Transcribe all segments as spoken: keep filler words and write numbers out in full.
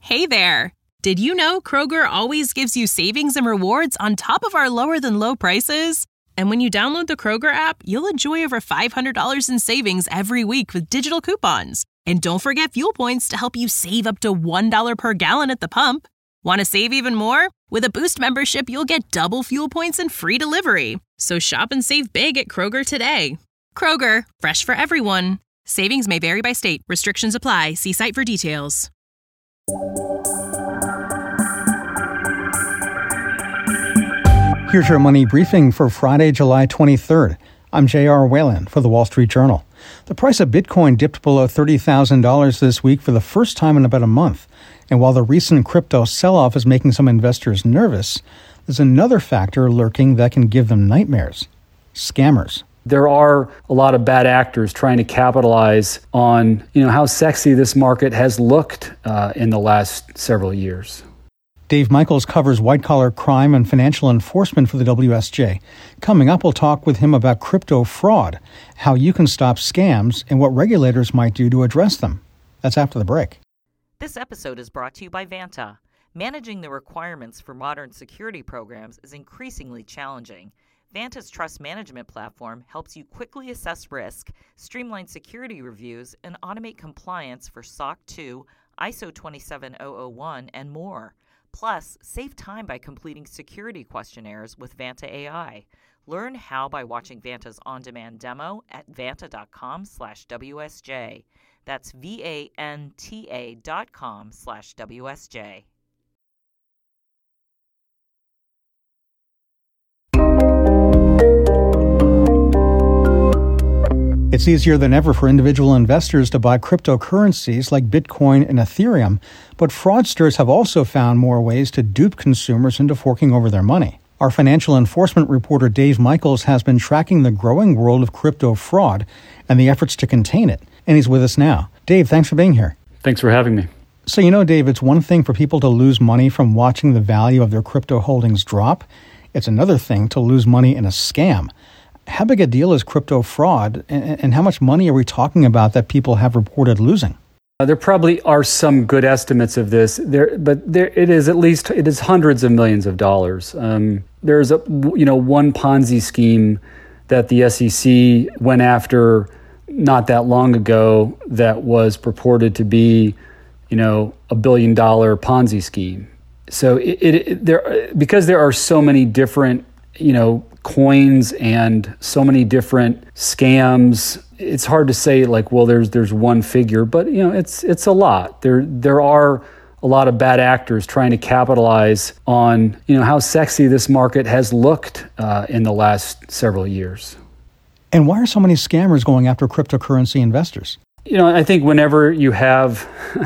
Hey there! Did you know Kroger always gives you savings and rewards on top of our lower-than-low prices? And when you download the Kroger app, you'll enjoy over five hundred dollars in savings every week with digital coupons. And don't forget fuel points to help you save up to one dollar per gallon at the pump. Want to save even more? With a Boost membership, you'll get double fuel points and free delivery. So shop and save big at Kroger today. Kroger, fresh for everyone. Savings may vary by state. Restrictions apply. See site for details. Here's your money briefing for Friday, July twenty-third. I'm J R. Whalen for the Wall Street Journal. The price of Bitcoin dipped below thirty thousand dollars this week for the first time in about a month. And while the recent crypto sell-off is making some investors nervous, there's another factor lurking that can give them nightmares: scammers. There are a lot of bad actors trying to capitalize on, you know, how sexy this market has looked uh, in the last several years. Dave Michaels covers white-collar crime and financial enforcement for the W S J. Coming up, we'll talk with him about crypto fraud, how you can stop scams, and what regulators might do to address them. That's after the break. This episode is brought to you by Vanta. Managing the requirements for modern security programs is increasingly challenging. Vanta's trust management platform helps you quickly assess risk, streamline security reviews, and automate compliance for S O C two, I S O twenty-seven thousand one, and more. Plus, save time by completing security questionnaires with Vanta A I. Learn how by watching Vanta's on-demand demo at vanta.com slash WSJ. That's V-A-N-T-A dot com slash W-S-J. It's easier than ever for individual investors to buy cryptocurrencies like Bitcoin and Ethereum, but fraudsters have also found more ways to dupe consumers into forking over their money. Our financial enforcement reporter Dave Michaels has been tracking the growing world of crypto fraud and the efforts to contain it, and he's with us now. Dave, thanks for being here. Thanks for having me. So, you know, Dave, it's one thing for people to lose money from watching the value of their crypto holdings drop. It's another thing to lose money in a scam. How big a deal is crypto fraud, and how much money are we talking about that people have reported losing? Uh, there probably are some good estimates of this, there, but there it is at least it is hundreds of millions of dollars. Um, there's a you know one Ponzi scheme that the S E C went after not that long ago that was purported to be you know a billion dollar Ponzi scheme. So it, it there because there are so many different you know. coins and so many different scams. It's hard to say like, well, there's there's one figure, but you know, it's it's a lot. There there are a lot of bad actors trying to capitalize on you know how sexy this market has looked uh, in the last several years. And why are so many scammers going after cryptocurrency investors? You know, I think whenever you have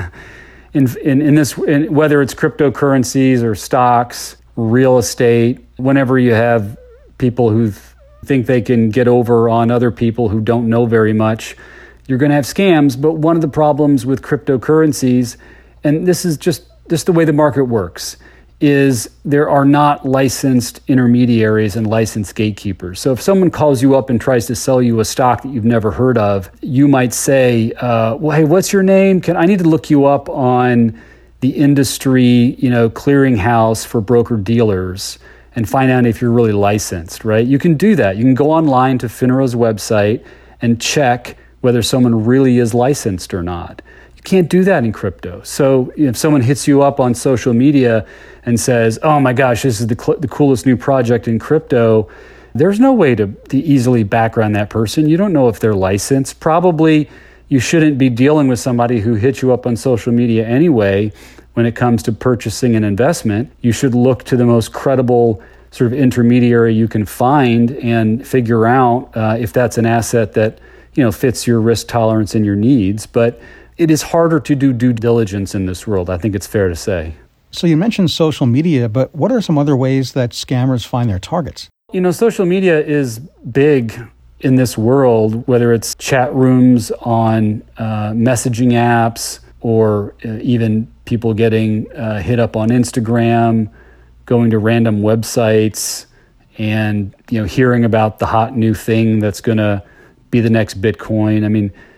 in in, in this, in, whether it's cryptocurrencies or stocks, real estate, whenever you have people who th- think they can get over on other people who don't know very much, you're going to have scams. But one of the problems with cryptocurrencies, and this is just, just the way the market works, is there are not licensed intermediaries and licensed gatekeepers. So if someone calls you up and tries to sell you a stock that you've never heard of, you might say, uh, well, hey, what's your name? Can I need to look you up on the industry, you know, clearinghouse for broker dealers and find out if you're really licensed, right? You can do that. You can go online to FINRA's website and check whether someone really is licensed or not. You can't do that in crypto. So if someone hits you up on social media and says, oh my gosh, this is the, cl- the coolest new project in crypto, there's no way to, to easily background that person. You don't know if they're licensed. Probably you shouldn't be dealing with somebody who hits you up on social media anyway. When it comes to purchasing an investment, you should look to the most credible sort of intermediary you can find and figure out uh, if that's an asset that you know fits your risk tolerance and your needs. But it is harder to do due diligence in this world. I think it's fair to say. So you mentioned social media, but what are some other ways that scammers find their targets? You know, social media is big in this world, whether it's chat rooms on uh, messaging apps or uh, even people getting uh, hit up on Instagram, going to random websites and, you know, hearing about the hot new thing that's going to be the next Bitcoin. I mean,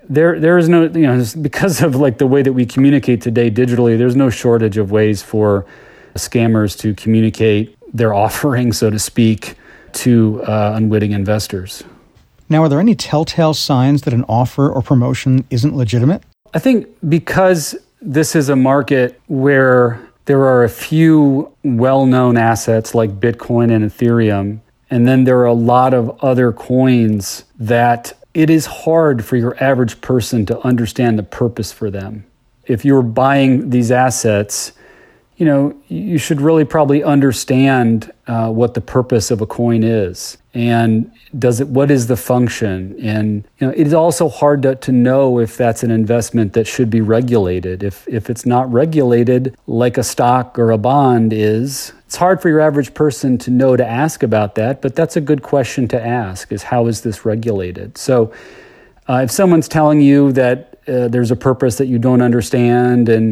there there is no, you know, because of like the way that we communicate today digitally, there's no shortage of ways for scammers to communicate their offering, so to speak, to uh, unwitting investors. Now, are there any telltale signs that an offer or promotion isn't legitimate? I think because this is a market where there are a few well-known assets like Bitcoin and Ethereum, and then there are a lot of other coins that it is hard for your average person to understand the purpose for them. If you're buying these assets, you know, you should really probably understand uh, what the purpose of a coin is, and does it, what is the function? And, you know, it is also hard to, to know if that's an investment that should be regulated. If, if it's not regulated like a stock or a bond is, it's hard for your average person to know to ask about that, but that's a good question to ask, is how is this regulated? So uh, if someone's telling you that uh, there's a purpose that you don't understand, and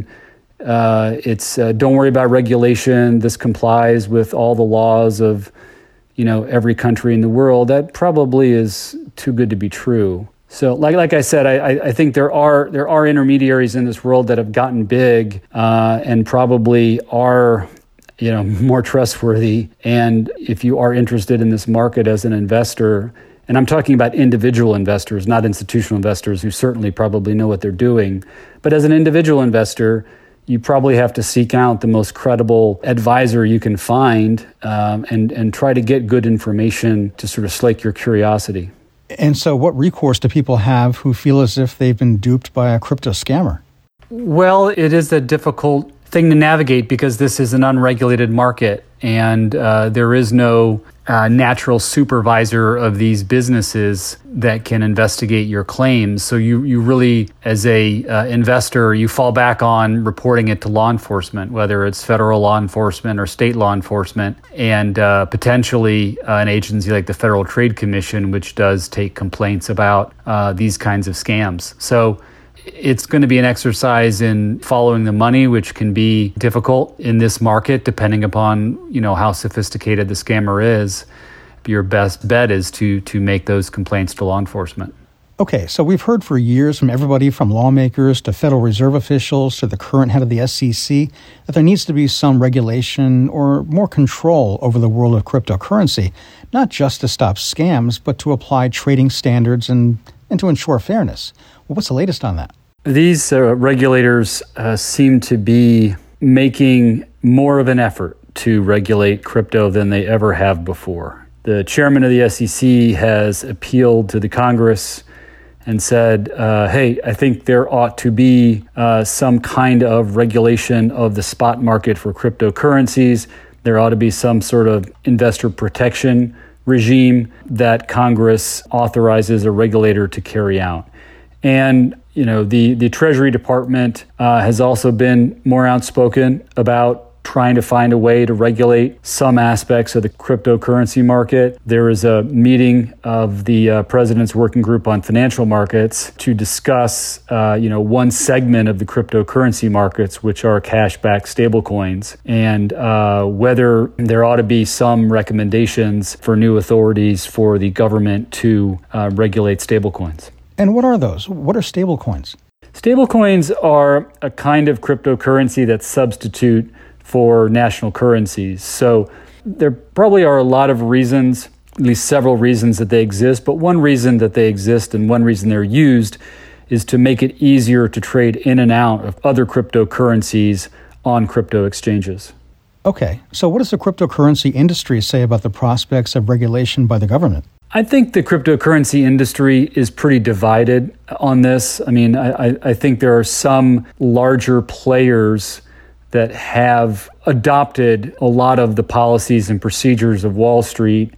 Uh, it's uh, don't worry about regulation, this complies with all the laws of, you know, every country in the world, that probably is too good to be true. So like like I said, I, I think there are there are intermediaries in this world that have gotten big uh, and probably are, you know, more trustworthy. And if you are interested in this market as an investor, and I'm talking about individual investors, not institutional investors who certainly probably know what they're doing, but as an individual investor, you probably have to seek out the most credible advisor you can find um, and, and try to get good information to sort of slake your curiosity. And so what recourse do people have who feel as if they've been duped by a crypto scammer? Well, it is a difficult thing to navigate because this is an unregulated market, and uh, there is no uh, natural supervisor of these businesses that can investigate your claims. So you you really, as a uh, investor, you fall back on reporting it to law enforcement, whether it's federal law enforcement or state law enforcement, and uh, potentially uh, an agency like the Federal Trade Commission, which does take complaints about uh, these kinds of scams. So it's going to be an exercise in following the money, which can be difficult in this market, depending upon, you know, how sophisticated the scammer is. Your best bet is to to make those complaints to law enforcement. Okay, so we've heard for years from everybody from lawmakers to Federal Reserve officials to the current head of the S E C that there needs to be some regulation or more control over the world of cryptocurrency, not just to stop scams, but to apply trading standards and, and to ensure fairness. Well, what's the latest on that? These uh, regulators uh, seem to be making more of an effort to regulate crypto than they ever have before. The chairman of the S E C has appealed to the Congress and said, uh, hey, I think there ought to be uh, some kind of regulation of the spot market for cryptocurrencies. There ought to be some sort of investor protection regime that Congress authorizes a regulator to carry out. And, you know, the, the Treasury Department uh, has also been more outspoken about trying to find a way to regulate some aspects of the cryptocurrency market. There is a meeting of the uh, President's Working Group on Financial Markets to discuss, uh, you know, one segment of the cryptocurrency markets, which are cash-backed stablecoins, and uh, whether there ought to be some recommendations for new authorities for the government to uh, regulate stablecoins. And what are those? What are stablecoins? Stablecoins are a kind of cryptocurrency that substitute for national currencies. So there probably are a lot of reasons, at least several reasons that they exist, but one reason that they exist and one reason they're used is to make it easier to trade in and out of other cryptocurrencies on crypto exchanges. Okay, so what does the cryptocurrency industry say about the prospects of regulation by the government? I think the cryptocurrency industry is pretty divided on this. I mean, I, I think there are some larger players that have adopted a lot of the policies and procedures of Wall Street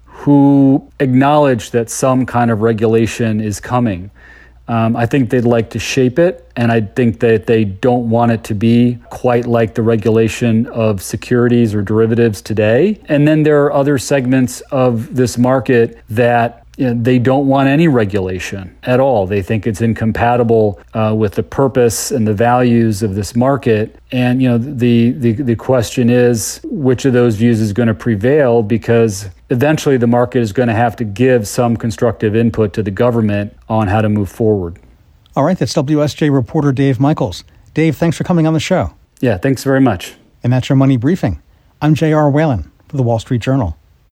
who acknowledge that some kind of regulation is coming. Um, I think they'd like to shape it, and I think that they don't want it to be quite like the regulation of securities or derivatives today. And then there are other segments of this market that, you know, they don't want any regulation at all. They think it's incompatible uh, with the purpose and the values of this market. And, you know, the, the, the question is, which of those views is going to prevail? Because eventually the market is going to have to give some constructive input to the government on how to move forward. All right, that's W S J reporter Dave Michaels. Dave, thanks for coming on the show. Yeah, thanks very much. And that's your Money Briefing. I'm J R Whalen for the Wall Street Journal.